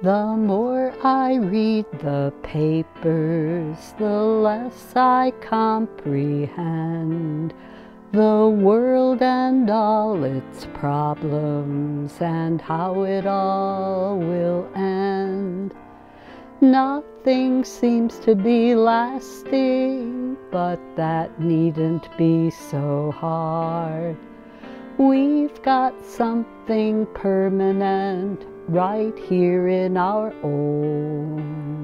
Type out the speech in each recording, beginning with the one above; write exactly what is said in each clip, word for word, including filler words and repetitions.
The more I read the papers, the less I comprehend the world and all its problems and how it all will end. Nothing seems to be lasting, but that needn't be so hard. We've got something permanent right here in our own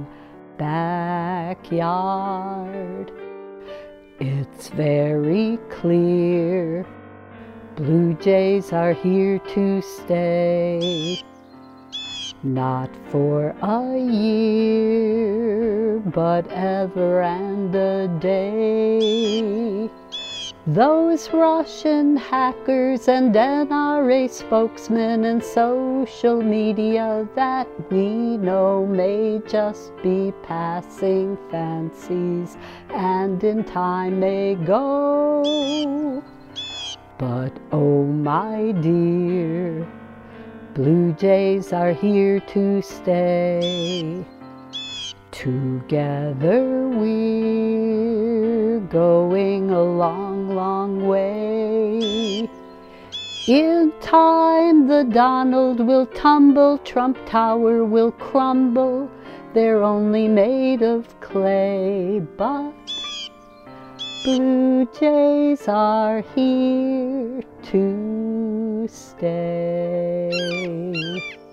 backyard. It's very clear, blue jays are here to stay. Not for a year, but ever and a day. Those Russian hackers and N R A spokesmen and social media that we know may just be passing fancies and in time may go. But oh my dear, blue jays are here to stay. Together we're going a long, long way. In time the Donald will tumble, Trump Tower will crumble. They're only made of clay, but blue jays are here to stay.